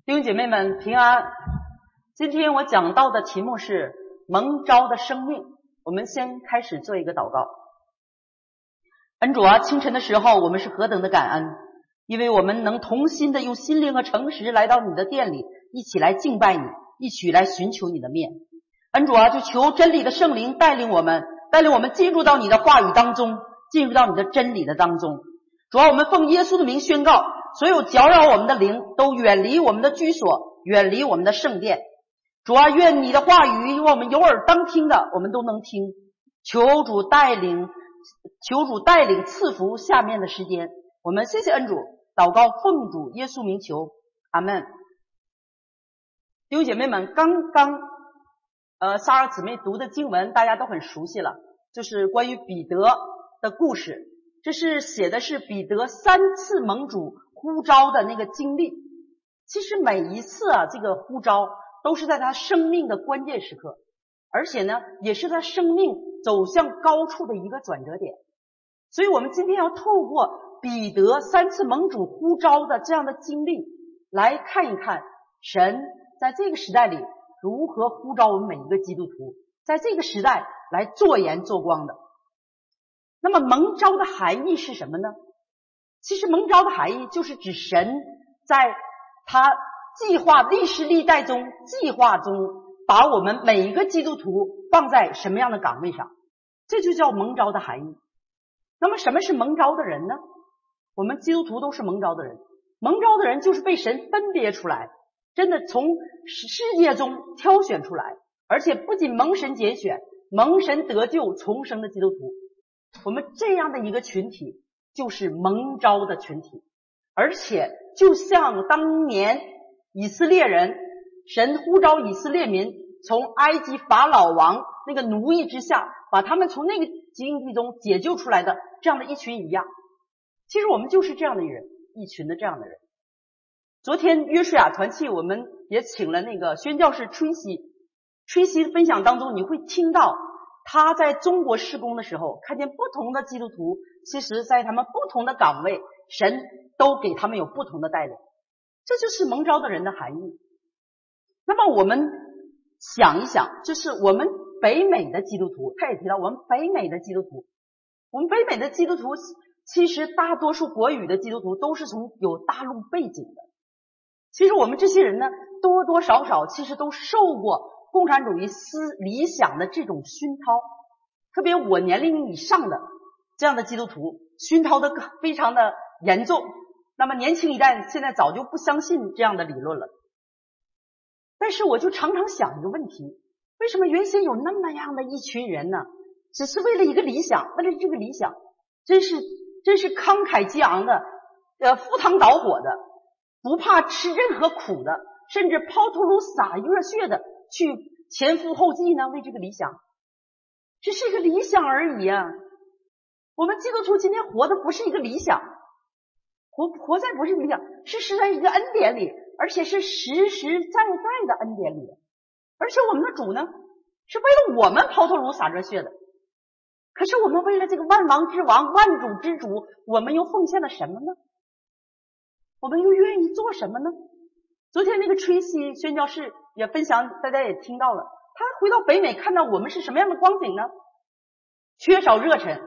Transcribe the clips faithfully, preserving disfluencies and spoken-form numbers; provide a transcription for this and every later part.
弟兄姐妹们平安。今天我讲到的题目是蒙召的生命。我们先开始做一个祷告。恩主啊，清晨的时候我们是何等的感恩，因为我们能同心的用心灵和诚实来到你的殿里，一起来敬拜你，一起来寻求你的面。恩主啊，就求真理的圣灵带领我们，带领我们进入到你的话语当中，进入到你的真理的当中。主啊，我们奉耶稣的名宣告，所有搅扰我们的灵都远离我们的居所，远离我们的圣殿。主啊，愿你的话语我们有耳当听的我们都能听。求主带领求主带领赐福下面的时间。我们谢谢恩主，祷告奉主耶稣名求，阿们。弟兄姐妹们，刚刚呃莎尔姊妹读的经文大家都很熟悉了，就是关于彼得的故事。这是写的是彼得三次蒙主呼召的那个经历。其实每一次啊，这个呼召都是在他生命的关键时刻，而且呢也是他生命走向高处的一个转折点。所以我们今天要透过彼得三次蒙主呼召的这样的经历，来看一看神在这个时代里如何呼召我们每一个基督徒，在这个时代来做盐做光的。那么蒙召的含义是什么呢？其实蒙召的含义就是指神在他计划历史历代中计划中把我们每一个基督徒放在什么样的岗位上，这就叫蒙召的含义。那么什么是蒙召的人呢？我们基督徒都是蒙召的人。蒙召的人就是被神分别出来，真的从世界中挑选出来，而且不仅蒙神拣选，蒙神得救重生的基督徒。我们这样的一个群体就是蒙召的群体。而且就像当年以色列人，神呼召以色列民从埃及法老王那个奴役之下，把他们从那个境地中解救出来的这样的一群一样。其实我们就是这样的人，一群的这样的人。昨天约书亚团契我们也请了那个宣教士吹西，吹西分享当中你会听到他在中国事工的时候，看见不同的基督徒，其实在他们不同的岗位，神都给他们有不同的带领。这就是蒙召的人的含义。那么我们想一想，就是我们北美的基督徒，他也提到我们北美的基督徒，我们北美的基督徒其实大多数国语的基督徒都是从有大陆背景的。其实我们这些人呢，多多少少其实都受过共产主义思理想的这种熏陶，特别我年龄以上的这样的基督徒熏陶的非常的严重。那么年轻一代现在早就不相信这样的理论了。但是我就常常想一个问题，为什么原先有那么样的一群人呢？只是为了一个理想，为了这个理想真是真是慷慨激昂的，呃，赴汤蹈火的，不怕吃任何苦的，甚至抛头颅洒热血的去前赴后继呢？为这个理想，这是一个理想而已啊。我们基督徒今天活的不是一个理想，活活在不是理想，是是在一个恩典里，而且是实实在在的恩典里。而且我们的主呢，是为了我们抛头颅洒热血的。可是我们为了这个万王之王万主之主，我们又奉献了什么呢？我们又愿意做什么呢？昨天那个吹西宣教士也分享，大家也听到了，他回到北美看到我们是什么样的光景呢？缺少热忱，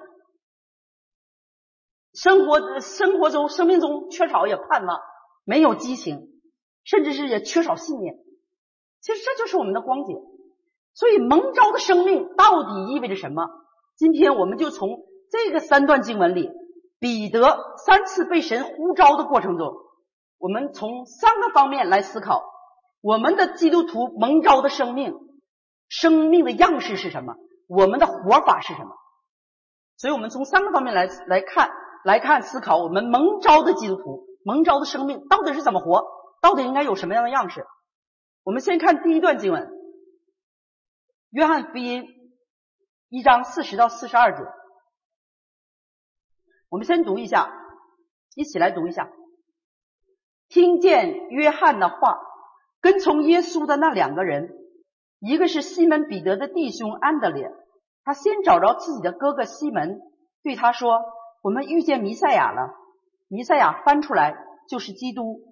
生活生活中生命中缺少也盼望，没有激情，甚至是也缺少信念。其实这就是我们的光景。所以蒙召的生命到底意味着什么？今天我们就从这个三段经文里，彼得三次被神呼召的过程中，我们从三个方面来思考我们的基督徒蒙召的生命，生命的样式是什么，我们的活法是什么。所以我们从三个方面来来看来看思考我们蒙召的基督徒蒙召的生命到底是怎么活，到底应该有什么样的样式。我们先看第一段经文，约翰福音一章四十到四十二节。我们先读一下，一起来读一下。听见约翰的话，跟从耶稣的那两个人，一个是西门彼得的弟兄安德烈，他先找着自己的哥哥西门，对他说，我们遇见弥赛亚了。弥赛亚翻出来就是基督。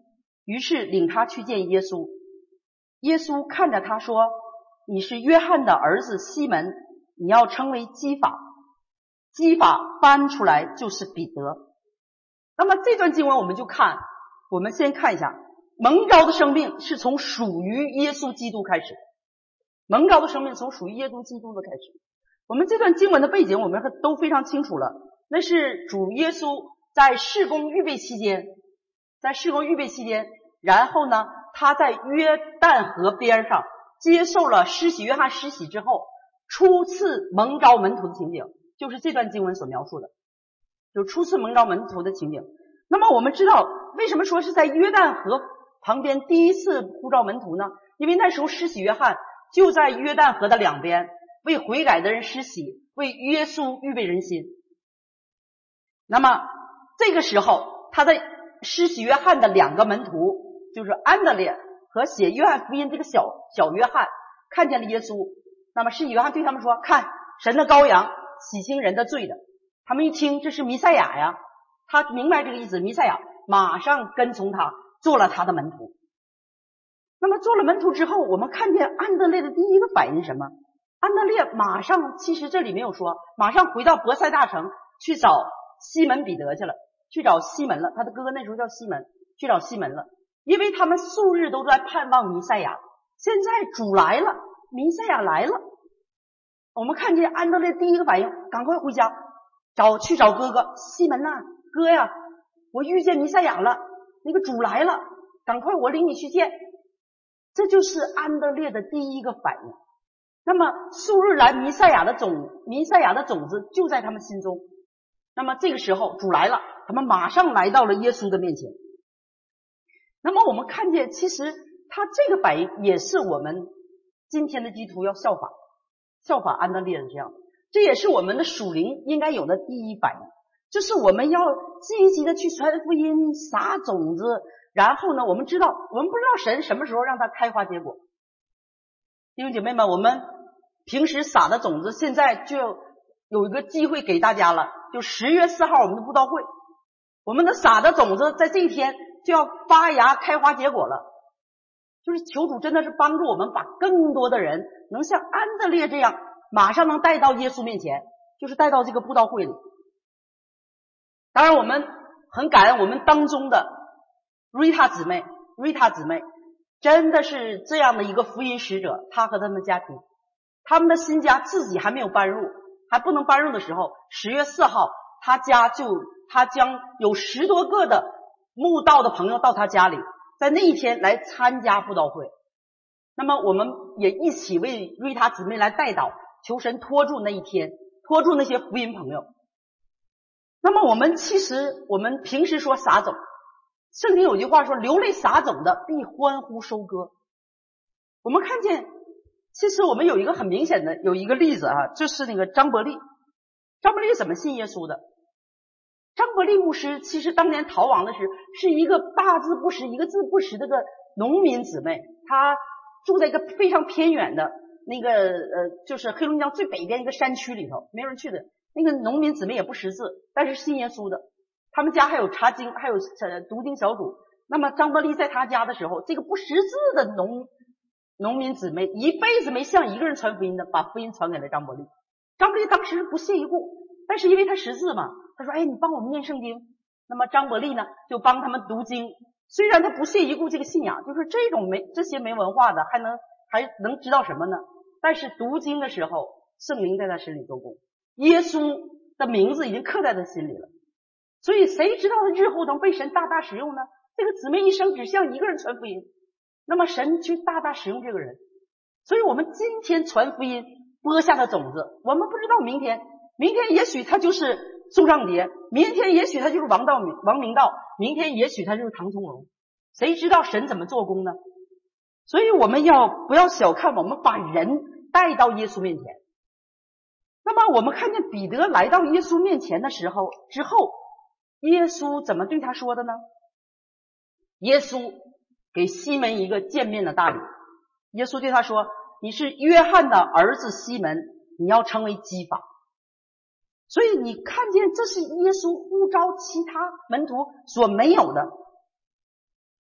于是领他去见耶稣。耶稣看着他说，你是约翰的儿子西门，你要称为基法。基法翻出来就是彼得。那么这段经文我们就看，我们先看一下，蒙召的生命是从属于耶稣基督开始的。蒙召的生命从属于耶稣基督的开始。我们这段经文的背景我们都非常清楚了，那是主耶稣在事工预备期间，在事工预备期间，然后呢，他在约旦河边上接受了施洗约翰施洗之后，初次蒙召门徒的情景，就是这段经文所描述的，就是初次蒙召门徒的情景。那么我们知道，为什么说是在约旦河旁边第一次呼召门徒呢？因为那时候施洗约翰就在约旦河的两边，为悔改的人施洗，为耶稣预备人心。那么这个时候，他的施洗约翰的两个门徒，就是安德烈和写约翰福音这个小小约翰，看见了耶稣。那么施洗约翰对他们说，看，神的羔羊，洗清人的罪的。他们一听，这是弥赛亚呀，他明白这个意思，弥赛亚，马上跟从他，做了他的门徒。那么做了门徒之后，我们看见安德烈的第一个反应是什么？安德烈马上，其实这里没有说，马上回到伯赛大城去找西门彼得去了，去找西门了。他的哥哥那时候叫西门，去找西门了。因为他们素日都在盼望弥赛亚，现在主来了，弥赛亚来了。我们看见安德烈第一个反应，赶快回家找去找哥哥西门呐、啊，哥呀，我遇见弥赛亚了，那个主来了，赶快我领你去见。这就是安德烈的第一个反应。那么素日来弥赛亚的种弥赛亚的种子就在他们心中。那么这个时候主来了，他们马上来到了耶稣的面前。那么我们看见，其实他这个反应也是我们今天的基督徒要效法效法安德烈的这样，这也是我们的属灵应该有的第一反应，就是我们要积极的去传福音，撒种子。然后呢，我们知道我们不知道神什么时候让它开花结果。弟兄姐妹们，我们平时撒的种子现在就有一个机会给大家了，就十月四号我们的布道会，我们的撒的种子在这一天就要发芽开花结果了。就是求主真的是帮助我们把更多的人能像安德烈这样马上能带到耶稣面前，就是带到这个布道会里。当然我们很感恩我们当中的瑞塔姊妹瑞塔姊妹真的是这样的一个福音使者，她和他们的家庭，他们的新家自己还没有搬入，还不能搬入的时候，十月四号他家就他将有十多个的慕道的朋友到他家里，在那一天来参加布道会。那么我们也一起为瑞塔姊妹来代祷，求神拖住那一天，拖住那些福音朋友。那么我们其实我们平时说撒种，圣经有句话说，流泪撒种的必欢呼收割。我们看见其实我们有一个很明显的有一个例子啊，就是那个张伯利。张伯利怎么信耶稣的？张伯利牧师其实当年逃亡的时是一个八字不识一个字不识的个农民姊妹，她住在一个非常偏远的那个呃，就是黑龙江最北边一个山区里头，没有人去的。那个农民姊妹也不识字，但是信耶稣的，他们家还有查经，还有呃读经小组。那么张伯利在他家的时候，这个不识字的农农民姊妹一辈子没向一个人传福音的，把福音传给了张伯利。张伯利当时不屑一顾，但是因为他识字嘛，他说哎，你帮我们念圣经。那么张伯利呢就帮他们读经，虽然他不屑一顾这个信仰，就是这种没这些没文化的还能还能知道什么呢？但是读经的时候，圣灵在他心里做工，耶稣的名字已经刻在他心里了。所以谁知道他日后能被神大大使用呢？这个姊妹一生只向一个人传福音，那么神去大大使用这个人。所以我们今天传福音播下的种子，我们不知道明天明天也许他就是宋尚杰，明天也许他就是王道王明道，明天也许他就是唐从容，谁知道神怎么做工呢？所以我们要不要小看我们把人带到耶稣面前。那么我们看见彼得来到耶稣面前的时候之后，耶稣怎么对他说的呢？耶稣给西门一个见面的大礼。耶稣对他说，你是约翰的儿子西门，你要成为基法。所以你看见这是耶稣呼召其他门徒所没有的。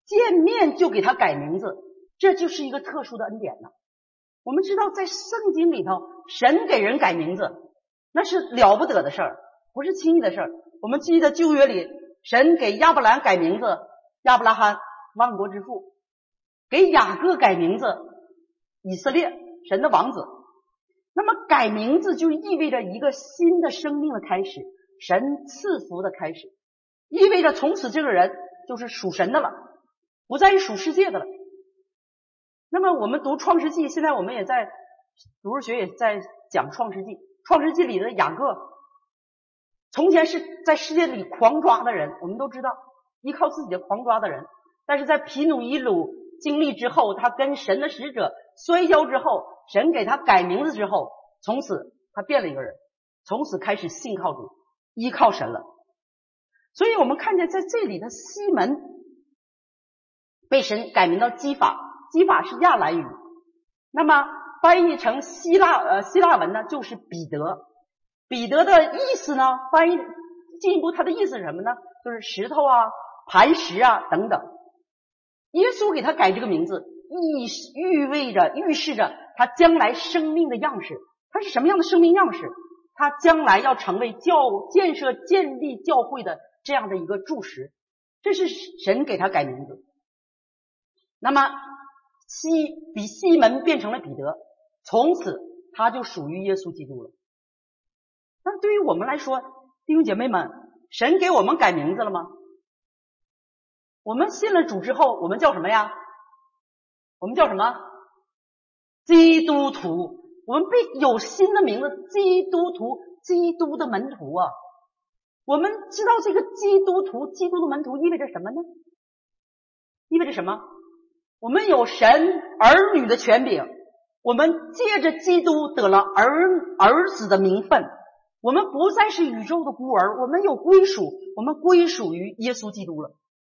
见面就给他改名字，这就是一个特殊的恩典了。我们知道在圣经里头，神给人改名字那是了不得的事儿，不是轻易的事儿。我们记得旧约里，神给亚伯兰改名字，亚伯拉罕，万国之父；给雅各改名字，以色列，神的王子。那么改名字就意味着一个新的生命的开始，神赐福的开始，意味着从此这个人就是属神的了，不再是属世界的了。那么我们读创世纪，现在我们也在读日学也在讲创世纪，创世纪里的雅各从前是在世界里狂抓的人，我们都知道依靠自己的狂抓的人，但是在皮努伊鲁经历之后，他跟神的使者摔跤之后，神给他改名字之后，从此他变了一个人，从此开始信靠主，依靠神了。所以我们看见在这里的西门被神改名到基法，基法是亚兰语，那么翻译成希腊呃希腊文呢就是彼得。彼得的意思呢，翻译进一步他的意思是什么呢？就是石头啊、磐石啊等等。耶稣给他改这个名字，意意味着预示着他将来生命的样式。他是什么样的生命样式？他将来要成为教建设建立教会的这样的一个柱石，这是神给他改名字。那么西比西门变成了彼得，从此他就属于耶稣基督了。那对于我们来说，弟兄姐妹们，神给我们改名字了吗？我们信了主之后，我们叫什么呀？我们叫什么？基督徒。我们被有新的名字，基督徒，基督的门徒啊。我们知道这个基督徒，基督的门徒意味着什么呢？意味着什么？我们有神儿女的权柄，我们借着基督得了儿儿子的名分，我们不再是宇宙的孤儿，我们有归属，我们归属于耶稣基督了。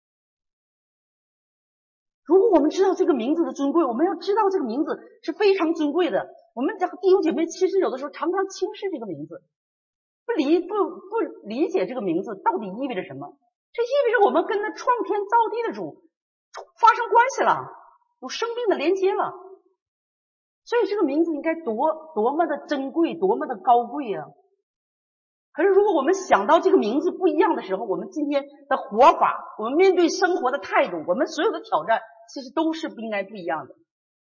如果我们知道这个名字的尊贵，我们要知道这个名字是非常尊贵的。我们讲弟兄姐妹其实有的时候常常轻视这个名字，不理不不理解这个名字到底意味着什么。这意味着我们跟那创天造地的主发生关系了，有生命的连接了。所以这个名字应该多多么的珍贵，多么的高贵啊！可是如果我们想到这个名字不一样的时候，我们今天的活法，我们面对生活的态度，我们所有的挑战其实都是不应该不一样的。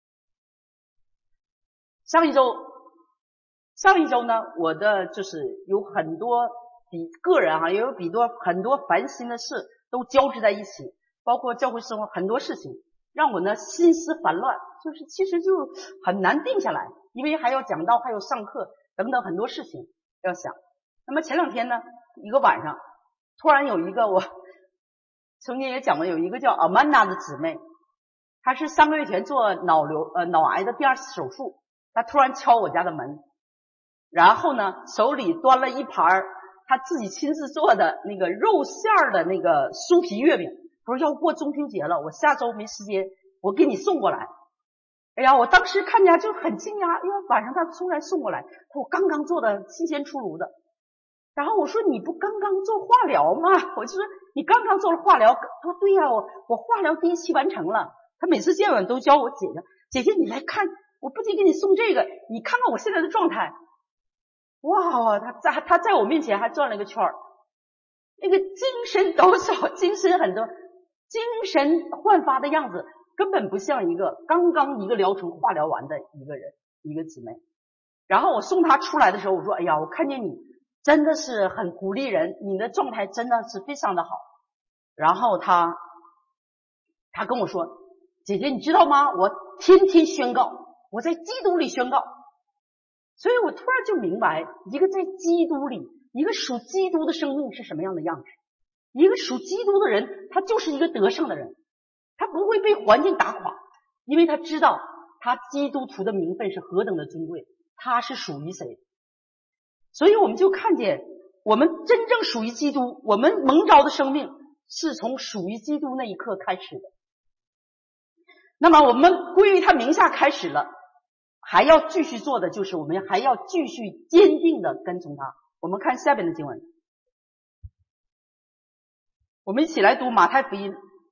上一周上一周呢，我的就是有很多比个人哈、啊，也有比多很多烦心的事都交织在一起，包括教会生活很多事情，让我呢心思烦乱，就是其实就很难定下来，因为还要讲道，还有上课等等很多事情要想。那么前两天呢，一个晚上，突然有一个我曾经也讲过，有一个叫阿曼达的姊妹，她是三个月前做脑瘤呃脑癌的第二次手术，她突然敲我家的门，然后呢手里端了一盘她自己亲自做的那个肉馅儿的那个酥皮月饼，她说要过中秋节了，我下周没时间，我给你送过来。哎呀，我当时看见就很惊讶，因为晚上她突然送过来，我刚刚做的新鲜出炉的。然后我说你不刚刚做化疗吗？我就说你刚刚做了化疗。他说对呀、啊，我我化疗第一期完成了。他每次见我都教我姐姐，姐姐你来看，我不仅给你送这个，你看看我现在的状态。哇，他在他在我面前还转了一个圈儿，那个精神抖擞，精神很多，精神焕发的样子，根本不像一个刚刚一个疗程化疗完的一个人，一个姊妹。然后我送他出来的时候，我说哎呀，我看见你真的是很鼓励人，你的状态真的是非常的好。然后他他跟我说，姐姐你知道吗，我天天宣告，我在基督里宣告。所以我突然就明白，一个在基督里，一个属基督的生命是什么样的样子。一个属基督的人，他就是一个得胜的人，他不会被环境打垮，因为他知道他基督徒的名分是何等的尊贵，他是属于谁。所以我们就看见，我们真正属于基督，我们蒙召的生命是从属于基督那一刻开始的。那么我们归于他名下开始了，还要继续做的就是我们还要继续坚定的跟从他。我们看下边的经文，我们一起来读马太福音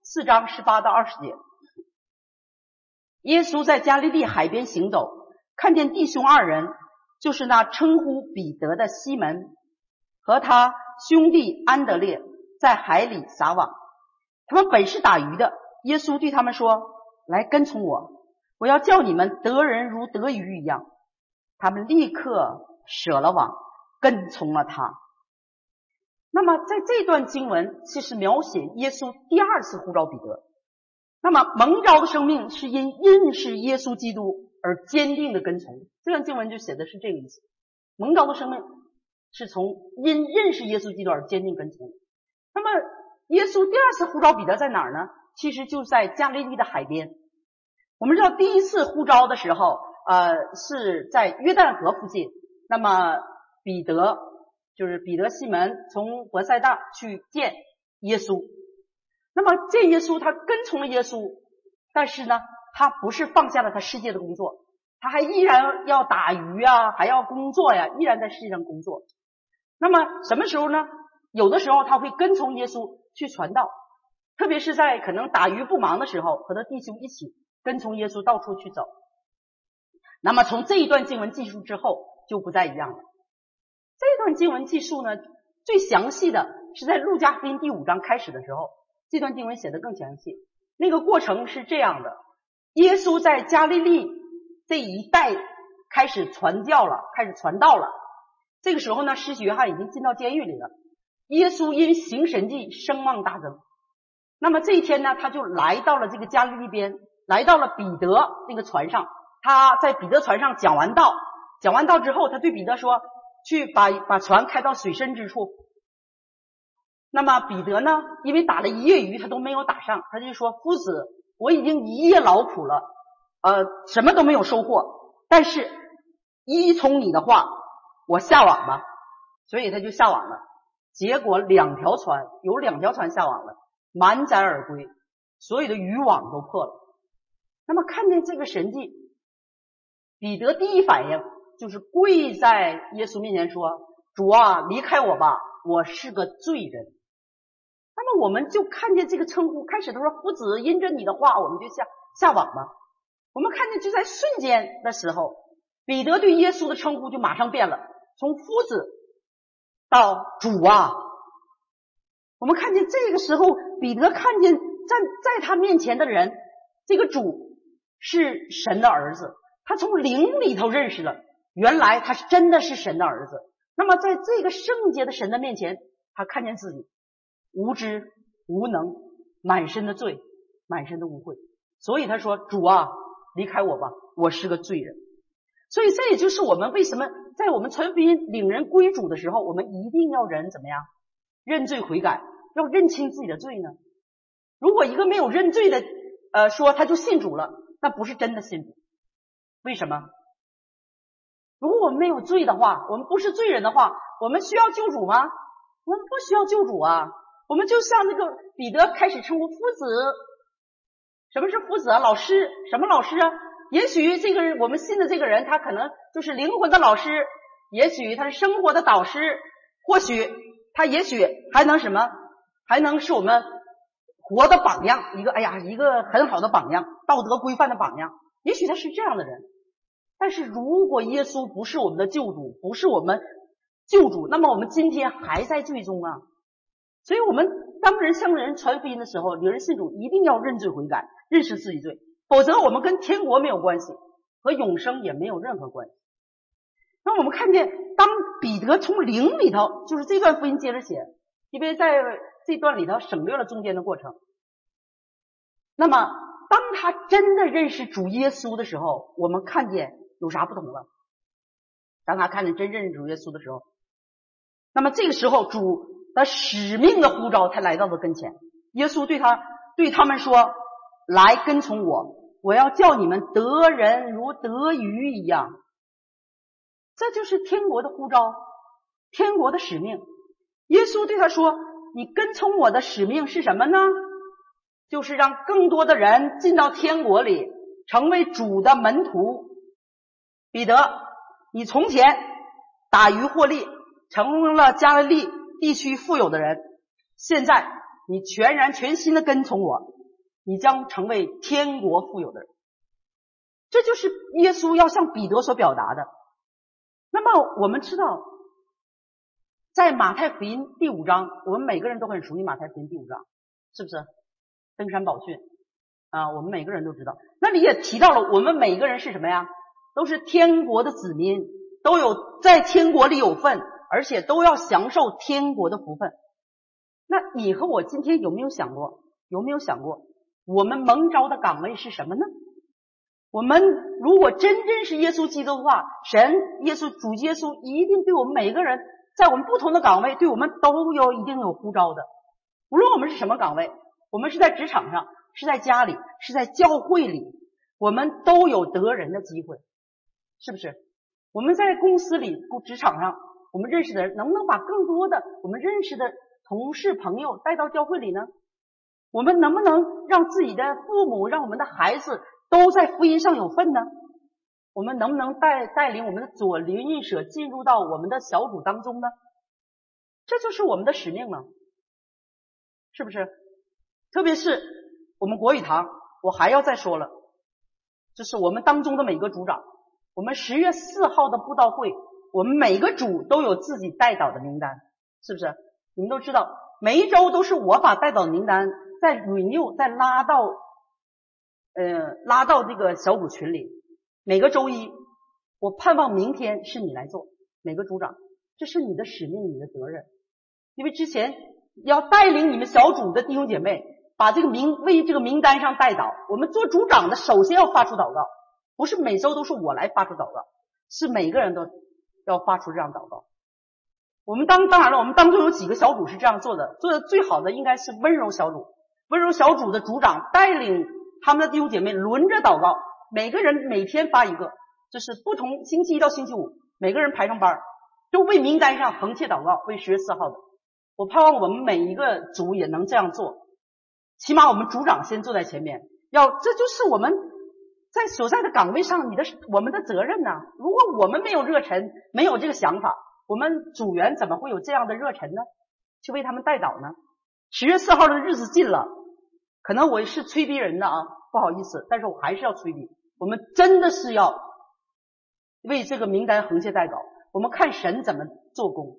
四章十八到二十节。耶稣在加利利海边行走，看见弟兄二人，就是那称呼彼得的西门和他兄弟安德烈，在海里撒网。他们本是打鱼的。耶稣对他们说，来跟从我，我要叫你们得人如得鱼一样。他们立刻舍了网，跟从了他。那么在这段经文其实描写耶稣第二次呼召彼得。那么蒙召的生命是因认识耶稣基督而坚定的跟从，这段经文就写的是这个意思。蒙召的生命是从因认识耶稣基督而坚定跟从。那么耶稣第二次呼召彼得在哪儿呢？其实就在加利利的海边。我们知道第一次呼召的时候呃，是在约旦河附近。那么彼得就是彼得西门从伯赛大去见耶稣。那么见耶稣，他跟从了耶稣，但是呢他不是放下了他世界的工作，他还依然要打鱼啊，还要工作呀，依然在世界上工作。那么什么时候呢？有的时候他会跟从耶稣去传道，特别是在可能打鱼不忙的时候，和他弟兄一起跟从耶稣到处去走。那么从这一段经文记述之后就不再一样了。这段经文记述呢，最详细的是在路加福音第五章开始的时候，这段经文写得更详细。那个过程是这样的，耶稣在加利利这一带开始传教了，开始传道了。这个时候呢，施洗约翰已经进到监狱里了。耶稣因行神迹声望大增。那么这一天呢，他就来到了这个加利利边，来到了彼得那个船上。他在彼得船上讲完道，讲完道之后，他对彼得说，去把把船开到水深之处。那么彼得呢，因为打了一夜鱼他都没有打上，他就说，夫子，我已经一夜劳苦了，呃，什么都没有收获，但是依从你的话，我下网吧。所以他就下网了。结果两条船有两条船下网了，满载而归，所有的渔网都破了。那么看见这个神迹，彼得第一反应就是跪在耶稣面前说，主啊，离开我吧，我是个罪人。那么我们就看见这个称呼，开始他说，夫子，因着你的话，我们就下下网吧。我们看见就在瞬间的时候，彼得对耶稣的称呼就马上变了，从夫子到主啊。我们看见这个时候，彼得看见站在他面前的人，这个主是神的儿子，他从灵里头认识了，原来他是真的是神的儿子。那么在这个圣洁的神的面前，他看见自己无知无能，满身的罪，满身的污秽，所以他说，主啊，离开我吧，我是个罪人。所以这也就是我们为什么在我们传福音领人归主的时候，我们一定要人怎么样认罪悔改，要认清自己的罪呢？如果一个没有认罪的呃，说他就信主了，那不是真的信主。为什么？如果我们没有罪的话，我们不是罪人的话，我们需要救主吗？我们不需要救主啊。我们就像那个彼得开始称呼夫子。什么是夫子啊？老师。什么老师啊？也许这个人我们信的这个人，他可能就是灵魂的老师，也许他是生活的导师，或许他也许还能什么，还能是我们活的榜样，一个哎呀一个很好的榜样，道德规范的榜样，也许他是这样的人。但是如果耶稣不是我们的救主，不是我们救主，那么我们今天还在罪中啊。所以我们当人向人传福音的时候，领人信主一定要认罪悔改，认识自己罪，否则我们跟天国没有关系，和永生也没有任何关系。那我们看见当彼得从灵里头，就是这段福音接着写，因为在这段里头省略了中间的过程。那么当他真的认识主耶稣的时候，我们看见有啥不同了？当他看见真认识主耶稣的时候，那么这个时候主的使命的呼召才来到了跟前。耶稣对他对他们说，来跟从我，我要叫你们得人如得鱼一样。这就是天国的呼召，天国的使命。耶稣对他说，你跟从我的使命是什么呢？就是让更多的人进到天国里，成为主的门徒。彼得，你从前打鱼获利，成了加利利地区富有的人，现在你全然全心的跟从我， 你将成为天国富有的人。这就是耶稣要向彼得所表达的。那么我们知道，在马太福音第五章，我们每个人都很熟悉马太福音第五章，是不是？登山宝训啊，我们每个人都知道。那里也提到了，我们每个人是什么呀？都是天国的子民，都有在天国里有份，而且都要享受天国的福分。那你和我今天有没有想过，有没有想过我们蒙召的岗位是什么呢？我们如果真正是耶稣基督的话，神耶稣主耶稣一定对我们每个人在我们不同的岗位对我们都有一定有呼召的。无论我们是什么岗位，我们是在职场上，是在家里，是在教会里，我们都有得人的机会，是不是？我们在公司里职场上我们认识的人，能不能把更多的我们认识的同事朋友带到教会里呢？我们能不能让自己的父母，让我们的孩子都在福音上有份呢？我们能不能带带领我们的左邻右舍进入到我们的小组当中呢？这就是我们的使命了，是不是？特别是我们国语堂，我还要再说了，就是我们当中的每个组长，我们十月四号的布道会，我们每个组都有自己带导的名单，是不是？你们都知道，每一周都是我把带导名单再 renew 再拉到呃拉到这个小组群里。每个周一，我盼望明天是你来做，每个组长，这是你的使命，你的责任。因为之前要带领你们小组的弟兄姐妹把这个名为这个名单上带导，我们做组长的首先要发出祷告，不是每周都是我来发出祷告，是每个人都要发出这样祷告。我们当当然了，我们当中有几个小组是这样做的，做的最好的应该是温柔小组。温柔小组的组长带领他们的弟兄姐妹轮着祷告，每个人每天发一个，就是不同星期一到星期五，每个人排上班，就为名单上横切祷告，为十月四号的。我盼望我们每一个组也能这样做，起码我们组长先坐在前面，要这就是我们在所在的岗位上你的我们的责任呐、啊。如果我们没有热忱，没有这个想法，我们组员怎么会有这样的热忱呢？去为他们带导呢？十月四号的日子近了，可能我是催逼人的啊，不好意思，但是我还是要催逼。我们真的是要为这个名单横切带导，我们看神怎么做工。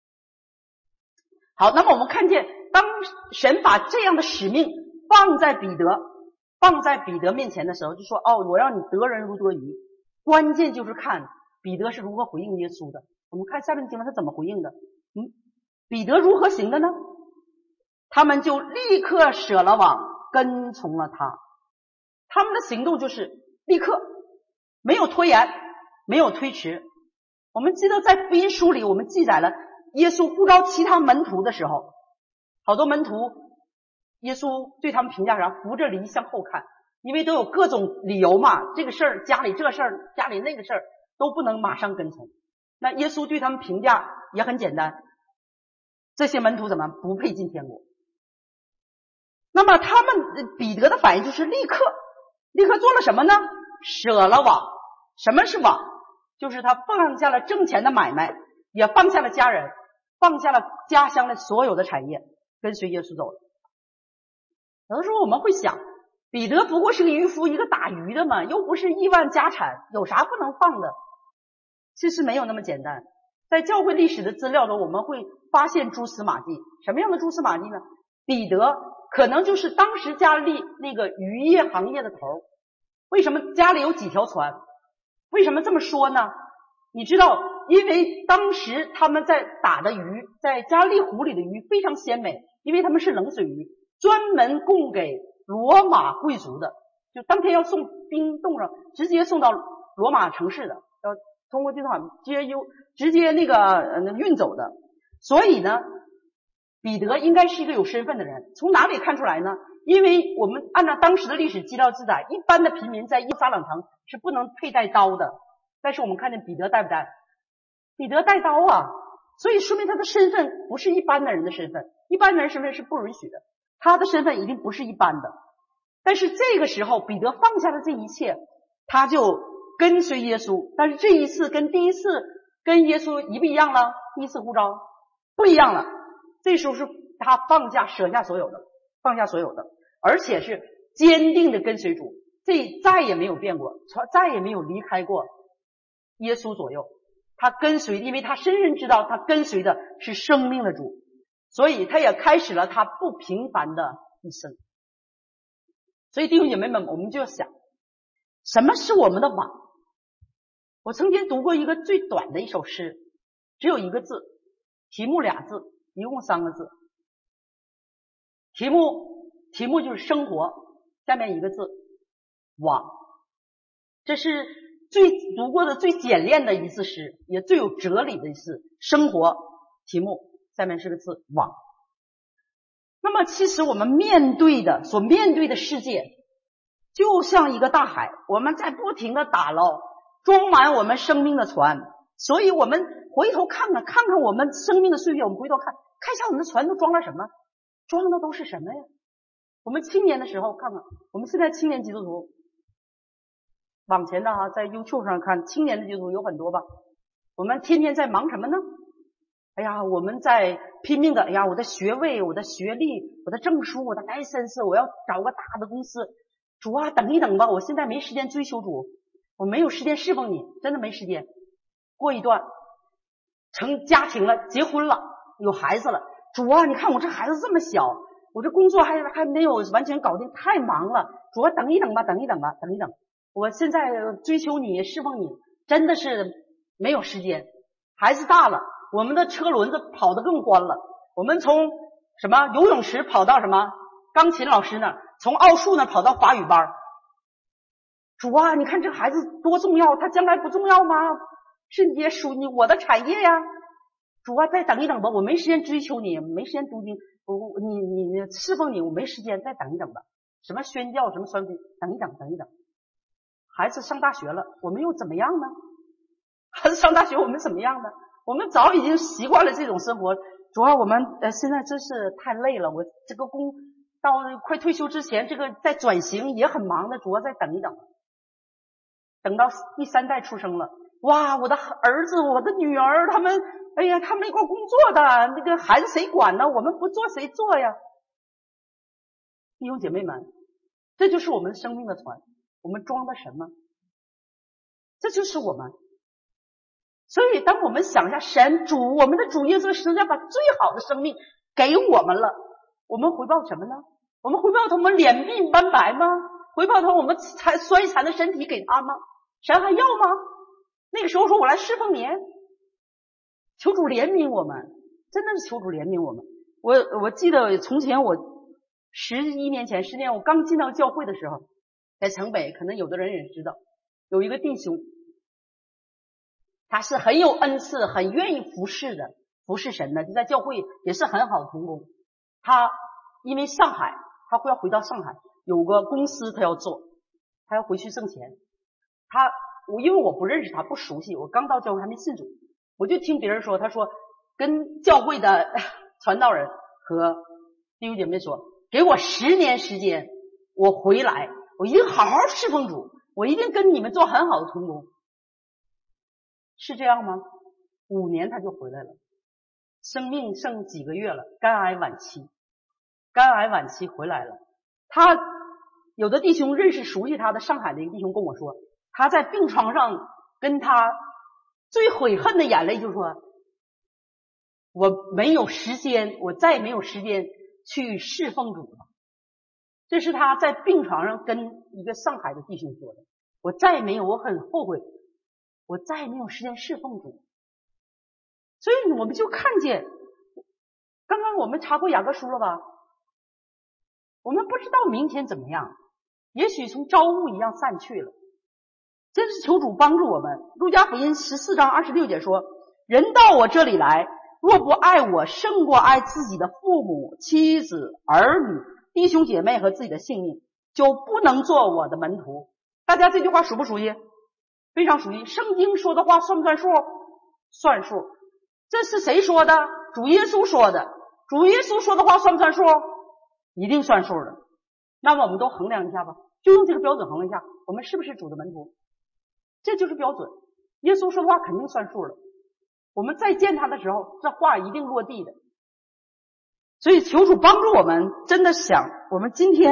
好，那么我们看见当神把这样的使命放在彼得放在彼得面前的时候，就说哦，我让你得人如得鱼。关键就是看彼得是如何回应耶稣的。我们看下面的经文他怎么回应的。嗯，彼得如何行的呢？他们就立刻舍了网，跟从了他。他们的行动就是立刻，没有拖延，没有推迟。我们记得在福音书里我们记载了耶稣呼召其他门徒的时候，好多门徒耶稣对他们评价啥？扶着犁向后看，因为都有各种理由嘛，这个事儿家里这事儿家里那个事儿都不能马上跟从。那耶稣对他们评价也很简单，这些门徒怎么不配进天国。那么他们彼得的反应就是立刻立刻做了什么呢？舍了网。什么是网？就是他放下了挣钱的买卖，也放下了家人，放下了家乡的所有的产业，跟随耶稣走了。有的时候我们会想，彼得不过是个渔夫，一个打鱼的嘛，又不是亿万家产，有啥不能放的？其实没有那么简单。在教会历史的资料中，我们会发现蛛丝马迹。什么样的蛛丝马迹呢？彼得可能就是当时家里那个渔业行业的头。为什么家里有几条船？为什么这么说呢？你知道，因为当时他们在打的鱼，在加利湖里的鱼非常鲜美，因为他们是冷水鱼，专门供给罗马贵族的，就当天要送冰冻上，直接送到罗马城市的，要通过这趟直接邮直接那个呃运走的。所以呢，彼得应该是一个有身份的人。从哪里看出来呢？因为我们按照当时的历史资料记载，一般的平民在耶路撒冷城是不能佩戴刀的，但是我们看见彼得带不带？彼得带刀啊，所以说明他的身份不是一般的人的身份，一般人身份是不允许的，他的身份一定不是一般的。但是这个时候彼得放下了这一切，他就跟随耶稣。但是这一次跟第一次跟耶稣一不一样了？第一次呼召不一样了，这时候是他放下舍下所有的，放下所有的，而且是坚定的跟随主，这再也没有变过，再也没有离开过耶稣左右。他跟随，因为他深深知道他跟随的是生命的主，所以他也开始了他不平凡的一生。所以弟兄姐妹们，我们就要想，什么是我们的网？我曾经读过一个最短的一首诗，只有一个字，题目俩字，一共三个字。题目题目就是生活，下面一个字网。这是最读过的最简练的一次诗，也最有哲理的一次生活。题目下面是个字网。那么其实我们面对的所面对的世界就像一个大海，我们在不停的打捞装满我们生命的船。所以我们回头看看看看我们生命的岁月，我们回头看看一下我们的船都装了什么，装的都是什么呀？我们青年的时候看看，我们现在青年基督徒往前的啊，在 YouTube 上看青年的基督徒有很多吧，我们天天在忙什么呢？哎呀，我们在拼命的，哎呀，我的学位，我的学历，我的证书，我的 license， 我要找个大的公司。主啊，等一等吧，我现在没时间追求主，我没有时间侍奉你，真的没时间。过一段成家庭了，结婚了，有孩子了，主啊，你看我这孩子这么小，我这工作还还没有完全搞定，太忙了，主啊，等一等吧，等一等吧，等一等，我现在追求你，侍奉你，真的是没有时间。孩子大了，我们的车轮子跑得更宽了，我们从什么游泳池跑到什么钢琴老师那儿，从奥数那儿跑到法语班。主啊，你看这孩子多重要，他将来不重要吗？是也属你我的产业呀。主啊，再等一等吧，我没时间追求你，没时间读经，我你你你侍奉你，我没时间，再等一等吧。什么宣教，什么传福音，等一等，等一等。孩子上大学了，我们又怎么样呢？孩子上大学，我们怎么样呢？我们早已经习惯了这种生活。主要我们呃现在真是太累了，我这个工到快退休之前，这个在转型也很忙的，主要再等一等。等到第三代出生了，哇，我的儿子，我的女儿，他们，哎呀，他们一块工作的，那个孩子谁管呢？我们不做谁做呀？弟兄姐妹们，这就是我们生命的船，我们装的什么？这就是我们。所以当我们想一下，神主我们的主耶稣实际上把最好的生命给我们了，我们回报什么呢？我们回报他我们脸鬓斑白吗？回报他我们残衰残的身体给他吗？神还要吗？那个时候说我来侍奉你，求主怜悯我们，真的是求主怜悯我们。我我记得从前我十一年前十年我刚进到教会的时候，在城北，可能有的人也知道，有一个弟兄，他是很有恩赐，很愿意服侍的，服侍神的，就在教会也是很好的同工。他因为上海，他会要回到上海，有个公司他要做，他要回去挣钱。他我因为我不认识他，不熟悉，我刚到教会还没信主，我就听别人说，他说跟教会的传道人和弟兄姐妹说，给我十年时间，我回来，我一定好好侍奉主，我一定跟你们做很好的同工。是这样吗？五年他就回来了，生命剩几个月了，肝癌晚期，肝癌晚期回来了。他有的弟兄认识熟悉他的上海的一个弟兄跟我说，他在病床上跟他最悔恨的眼泪就是说，我没有时间，我再也没有时间去侍奉主了。这是他在病床上跟一个上海的弟兄说的，我再也没有，我很后悔，我再也没有时间侍奉主。所以我们就看见，刚刚我们查过雅各书了吧？我们不知道明天怎么样，也许从朝雾一样散去了。真是求主帮助我们。路加福音十四章二十六节说，人到我这里来，若不爱我胜过爱自己的父母、妻子、儿女、弟兄姐妹和自己的性命，就不能做我的门徒。大家这句话熟不熟悉？非常熟悉。圣经说的话算不算数？算数。这是谁说的？主耶稣说的。主耶稣说的话算不算数？一定算数的。那么我们都衡量一下吧，就用这个标准衡量一下，我们是不是主的门徒？这就是标准。耶稣说的话肯定算数了，我们再见他的时候，这话一定落地的。所以求主帮助我们，真的想我们今天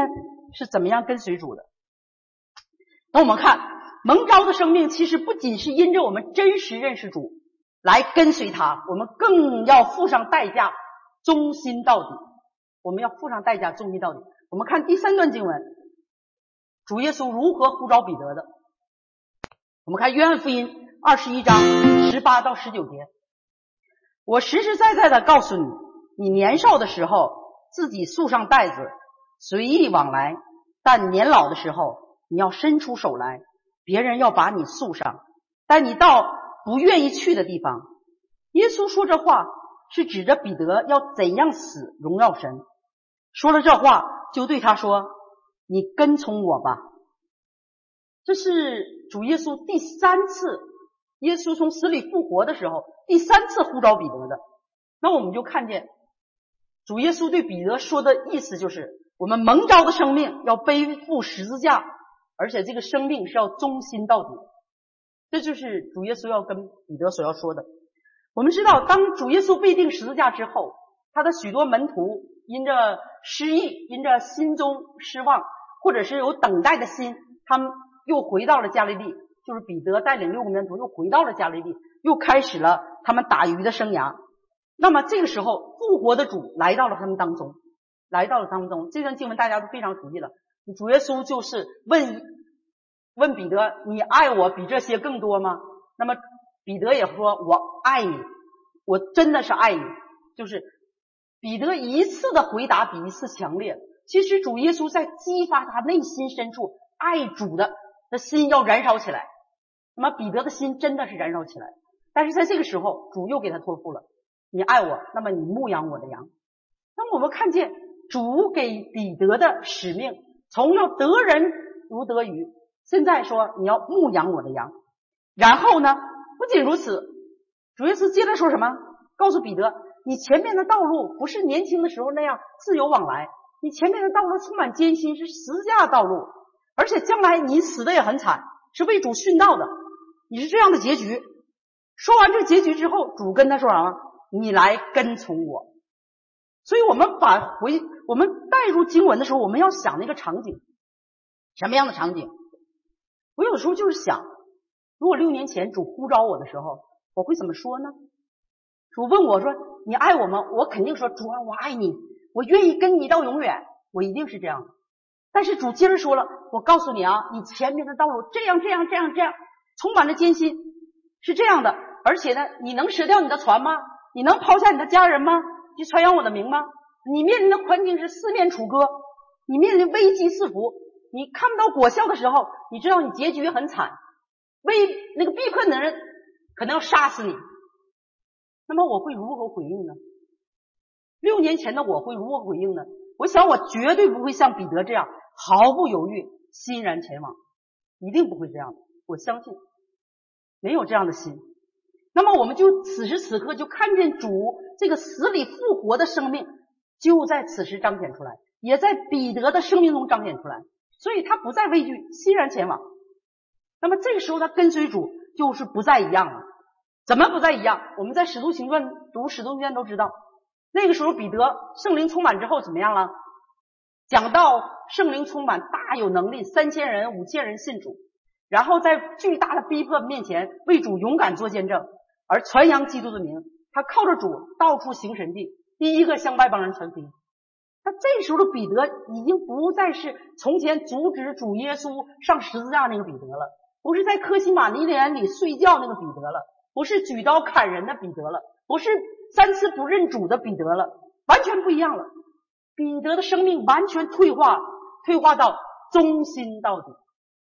是怎么样跟随主的。那我们看蒙召的生命其实不仅是因着我们真实认识主来跟随他，我们更要付上代价，忠心到底。我们要付上代价，忠心到底。我们看第三段经文，主耶稣如何呼召彼得的。我们看约翰福音二十一章十八到十九节，我实实在在的告诉你，你年少的时候自己束上带子，随意往来，但年老的时候你要伸出手来，别人要把你束上，但你到不愿意去的地方。耶稣说这话是指着彼得要怎样死荣耀神。说了这话就对他说，你跟从我吧。这是主耶稣第三次，耶稣从死里复活的时候第三次呼召彼得的。那我们就看见主耶稣对彼得说的意思，就是我们蒙召的生命要背负十字架，而且这个生命是要忠心到底。这就是主耶稣要跟彼得所要说的。我们知道当主耶稣被钉十字架之后，他的许多门徒因着失意，因着心中失望，或者是有等待的心，他们又回到了加利利，就是彼得带领六个门徒又回到了加利利，又开始了他们打鱼的生涯。那么这个时候复活的主来到了他们当中，来到了当中。这段经文大家都非常熟悉了，主耶稣就是问问彼得，你爱我比这些更多吗？那么彼得也说，我爱你，我真的是爱你。就是彼得一次的回答比一次强烈。其实主耶稣在激发他内心深处爱主的的心要燃烧起来。那么彼得的心真的是燃烧起来，但是在这个时候主又给他托付了，你爱我，那么你牧养我的羊。那么我们看见主给彼得的使命，从要得人如得鱼，现在说你要牧养我的羊。然后呢，不仅如此，主耶稣接着说什么？告诉彼得，你前面的道路不是年轻的时候那样自由往来，你前面的道路充满艰辛，是十字架道路，而且将来你死的也很惨，是为主殉道的，你是这样的结局。说完这结局之后，主跟他说什么？你来跟从我。所以我们把回我们带入经文的时候，我们要想那个场景，什么样的场景？我有时候就是想，如果六年前主呼召我的时候，我会怎么说呢？主问我说你爱我吗？我肯定说主啊，我爱你，我愿意跟你到永远，我一定是这样的。但是主接着说了，我告诉你啊，你前面的道路这样这样这样这样，充满了艰辛，是这样的。而且呢，你能舍掉你的船吗？你能抛下你的家人吗？去传扬我的名吗？你面临的环境是四面楚歌，你面临危机四伏，你看不到果效的时候，你知道你结局很惨，为那个逼困的人可能要杀死你。那么我会如何回应呢？六年前的我会如何回应呢？我想我绝对不会像彼得这样毫不犹豫欣然前往，一定不会这样的，我相信没有这样的心。那么我们就此时此刻就看见主这个死里复活的生命就在此时彰显出来，也在彼得的生命中彰显出来，所以他不再畏惧，欣然前往。那么这个时候他跟随主就是不再一样了。怎么不再一样？我们在使徒行传读使徒行传都知道，那个时候彼得圣灵充满之后怎么样了？讲到圣灵充满，大有能力，三千人五千人信主，然后在巨大的逼迫面前为主勇敢做见证，而传扬基督的名。他靠着主到处行神迹，第一个向外邦人传福音。那这时候的彼得已经不再是从前阻止主耶稣上十字架那个彼得了，不是在科西玛尼园里睡觉那个彼得了，不是举刀砍人的彼得了，不是三次不认主的彼得了，完全不一样了。彼得的生命完全退化，退化到忠心到底。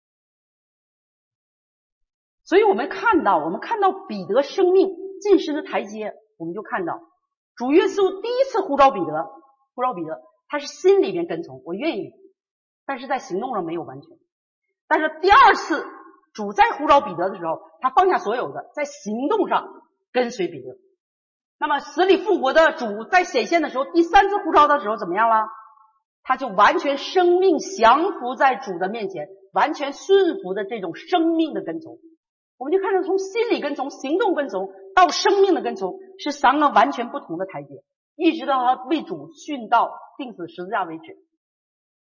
所以我们看到我们看到彼得生命晋升的台阶，我们就看到主耶稣第一次呼召彼得，呼召彼得他是心里面跟从，我愿意，但是在行动上没有完全。但是第二次主再呼召彼得的时候，他放下所有的，在行动上跟随彼得。那么死里复活的主在显现的时候，第三次呼召的时候怎么样了？他就完全生命降服在主的面前，完全顺服的这种生命的跟从。我们就看到从心理跟从、行动跟从到生命的跟从是三个完全不同的台阶，一直到他为主殉道钉死十字架为止。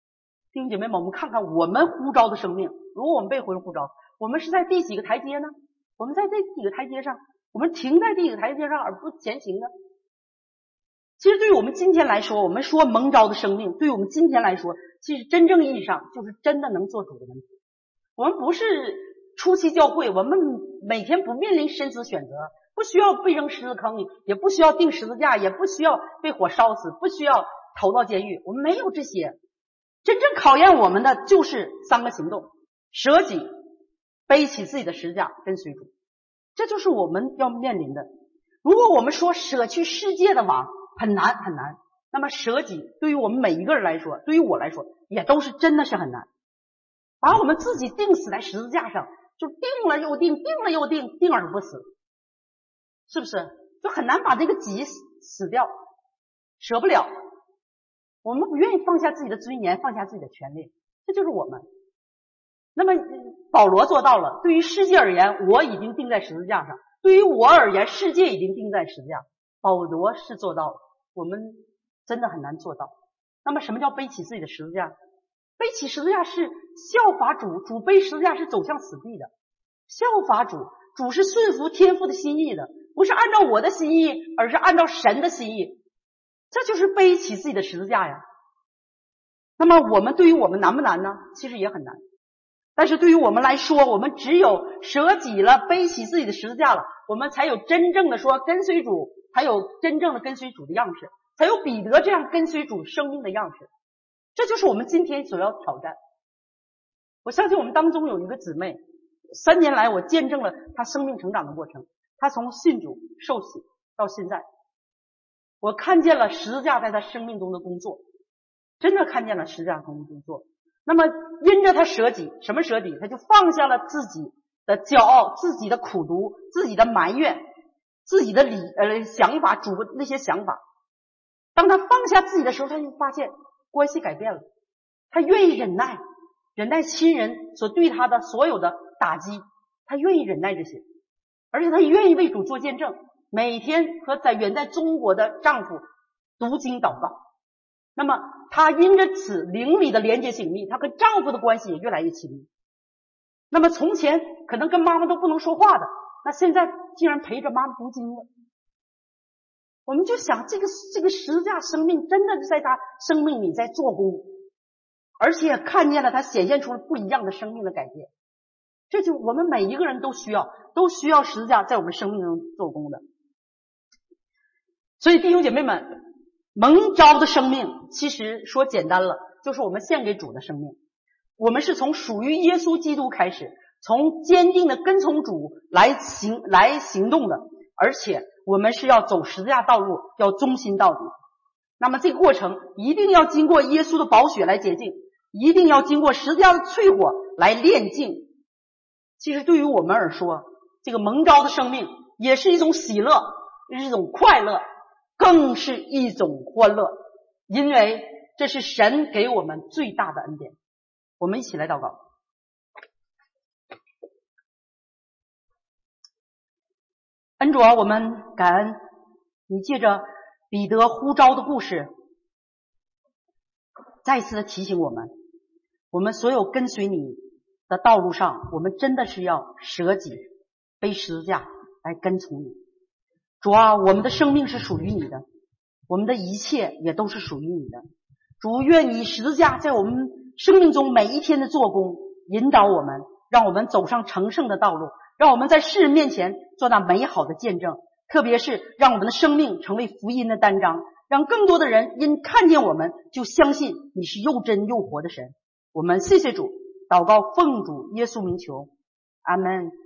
弟兄姐妹们，我们看看我们呼召的生命，如果我们被魂呼召，我们是在第几个台阶呢？我们在这几个台阶上，我们停在第几个台阶上而不前行呢？其实对于我们今天来说，我们说蒙召的生命，对于我们今天来说，其实真正意义上就是真的能做主的门徒。我们不是初期教会，我们每天不面临生死选择，不需要被扔十字坑，也不需要钉十字架，也不需要被火烧死，不需要投到监狱，我们没有这些。真正考验我们的就是三个行动：舍己、背起自己的十字架，跟随主。这就是我们要面临的。如果我们说舍去世界的网很难很难，那么舍己对于我们每一个人来说，对于我来说也都是真的是很难。把我们自己钉死在十字架上，就钉了又钉，钉了又钉，钉而不死，是不是？就很难把这个己死掉，舍不了。我们不愿意放下自己的尊严，放下自己的权利，这就是我们。那么保罗做到了，对于世界而言，我已经钉在十字架上；对于我而言，世界已经钉在十字架。保罗是做到了，我们真的很难做到。那么什么叫背起自己的十字架？背起十字架是效法主，主背十字架是走向死地的。效法主，主是顺服天父的心意的，不是按照我的心意，而是按照神的心意。这就是背起自己的十字架呀。那么我们对于我们难不难呢？其实也很难。但是对于我们来说，我们只有舍己了，背起自己的十字架了，我们才有真正的说跟随主，才有真正的跟随主的样式，才有彼得这样跟随主生命的样式。这就是我们今天所要挑战。我相信我们当中有一个姊妹，三年来我见证了她生命成长的过程，她从信主受洗到现在，我看见了十字架在她生命中的工作，真的看见了十字架中的工作。那么因着她舍己，什么舍己？她就放下了自己的骄傲，自己的苦毒，自己的埋怨，自己的理呃想法，主那些想法。当她放下自己的时候，她就发现关系改变了，她愿意忍耐，忍耐亲人所对她的所有的打击，她愿意忍耐这些，而且她也愿意为主做见证，每天和在远在中国的丈夫读经祷告。那么她因着此灵里的连接紧密，她跟丈夫的关系也越来越亲密。那么从前可能跟妈妈都不能说话的，那现在竟然陪着妈妈读经了。我们就想这个这个十字架生命真的是在她生命里在做工，而且看见了她显现出了不一样的生命的改变。这就我们每一个人都需要都需要十字架在我们生命中做工的。所以弟兄姐妹们，蒙召的生命其实说简单了，就是我们献给主的生命。我们是从属于耶稣基督开始，从坚定的跟从主来行来行动的，而且我们是要走十字架道路，要忠心到底。那么这个过程一定要经过耶稣的宝血来洁净，一定要经过十字架的淬火来炼净。其实对于我们而说，这个蒙召的生命也是一种喜乐，也是一种快乐，更是一种欢乐，因为这是神给我们最大的恩典。我们一起来祷告。恩主啊，我们感恩你借着彼得呼召的故事，再次的提醒我们，我们所有跟随你的道路上，我们真的是要舍己，背十字架来跟从你。主啊，我们的生命是属于你的，我们的一切也都是属于你的。主，愿你十字架在我们生命中每一天的做工，引导我们，让我们走上成圣的道路，让我们在世人面前做那美好的见证，特别是让我们的生命成为福音的单章，让更多的人因看见我们就相信你是又真又活的神。我们谢谢主，祷告奉主耶稣名求，阿们。